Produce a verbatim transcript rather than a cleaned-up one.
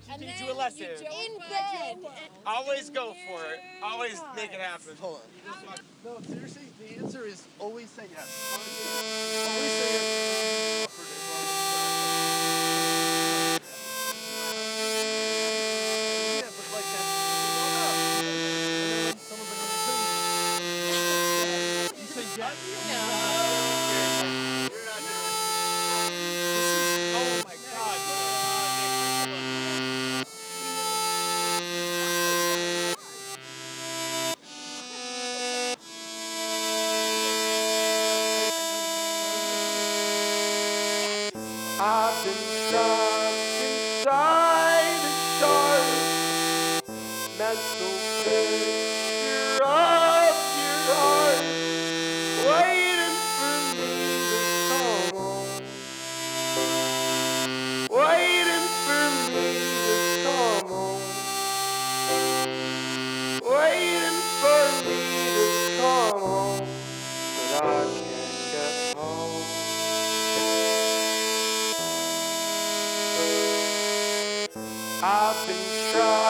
to teach you a lesson. In bed. Always go for it. Always make it happen. Hold on. No, seriously, the answer is always say yes. Always say yes. Yeah, but like that. You say yes. Oh my God. I've been trapped inside a sharp mental picture of your heart, waiting for me to come home, waiting for me to come home, waiting for me to come home, but I can't get home. I've been trying